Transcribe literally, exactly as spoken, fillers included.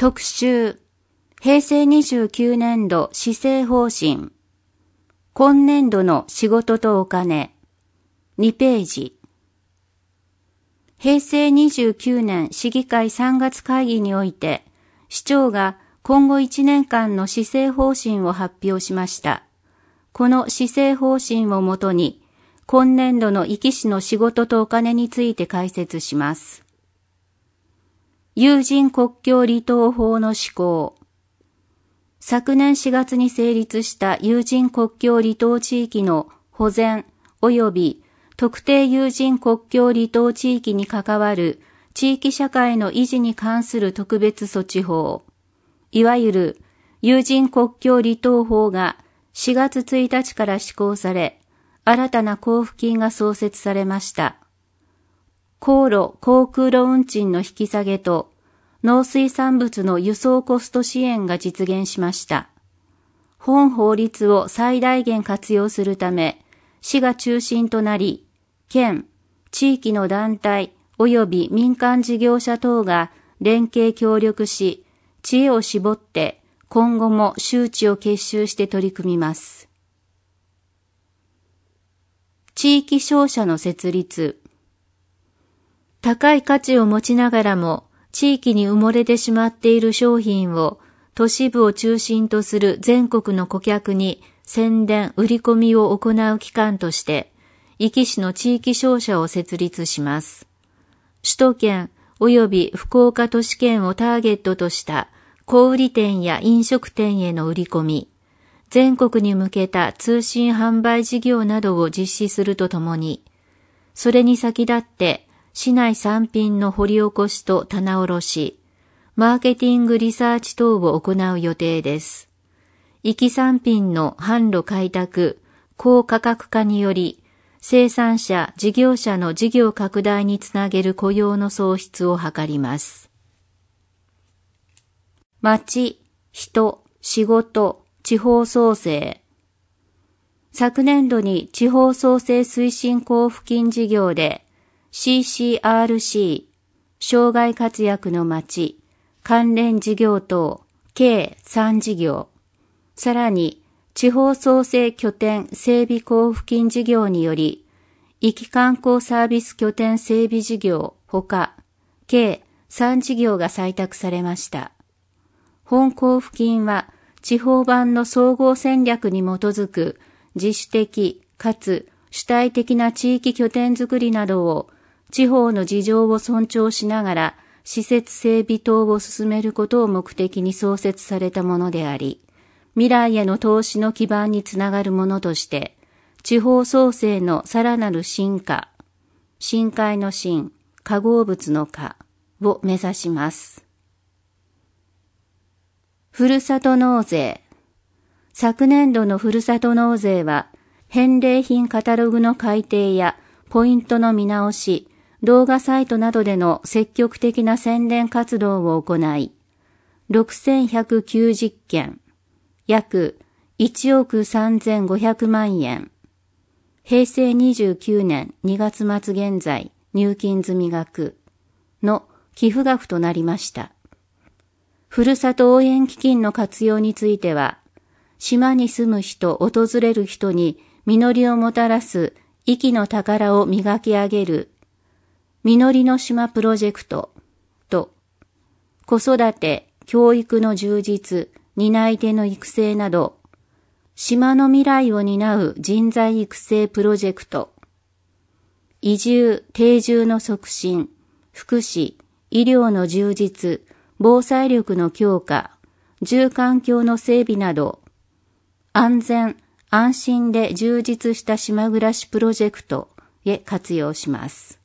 特集、平成にじゅうきゅうねんど施政方針、今年度の仕事とお金、にページ。平成にじゅうきゅうねん市議会さんがつ会議において、市長が今後いちねんかんの施政方針を発表しました。この施政方針をもとに、今年度の壱岐市の仕事とお金について解説します。有人国境離島法の施行。昨年しがつに成立した有人国境離島地域の保全及び特定有人国境離島地域に関わる地域社会の維持に関する特別措置法、いわゆる有人国境離島法がしがつついたちから施行され、新たな交付金が創設されました。航路・航空路運賃の引き下げと農水産物の輸送コスト支援が実現しました。本法律を最大限活用するため、市が中心となり、県、地域の団体及び民間事業者等が連携協力し、知恵を絞って今後も周知を結集して取り組みます。地域商社の設立。高い価値を持ちながらも、地域に埋もれてしまっている商品を都市部を中心とする全国の顧客に宣伝・売り込みを行う機関として、壱岐市の地域商社を設立します。首都圏及び福岡都市圏をターゲットとした小売店や飲食店への売り込み、全国に向けた通信販売事業などを実施するとともに、それに先立って市内産品の掘り起こしと棚卸し、マーケティングリサーチ等を行う予定です。壱岐産品の販路開拓、高価格化により、生産者・事業者の事業拡大につなげる雇用の創出を図ります。町、人、仕事、地方創生。昨年度に地方創生推進交付金事業で シーシーアールシー、障害活躍の町、関連事業等、計さんじぎょう。さらに、地方創生拠点整備交付金事業により、壱岐観光サービス拠点整備事業ほか、計さんじぎょうが採択されました。本交付金は、地方版の総合戦略に基づく自主的かつ主体的な地域拠点づくりなどを地方の事情を尊重しながら施設整備等を進めることを目的に創設されたものであり、未来への投資の基盤につながるものとして、地方創生のさらなる進化、深海の深、化合物の化を目指します。ふるさと納税。昨年度のふるさと納税は、返礼品カタログの改定やポイントの見直し、動画サイトなどでの積極的な宣伝活動を行い、ろくせんひゃくきゅうじゅっけん、約いちおくさんぜんごひゃくまんえん、平成にじゅうきゅうねんにがつまつ現在入金済み額の寄付額となりました。ふるさと応援基金の活用については、島に住む人、訪れる人に実りをもたらす壱岐の宝を磨き上げる、実りの島プロジェクトと、子育て、教育の充実、担い手の育成など、島の未来を担う人材育成プロジェクト、移住、定住の促進、福祉、医療の充実、防災力の強化、住環境の整備など、安全・安心で充実した島暮らしプロジェクトへ活用します。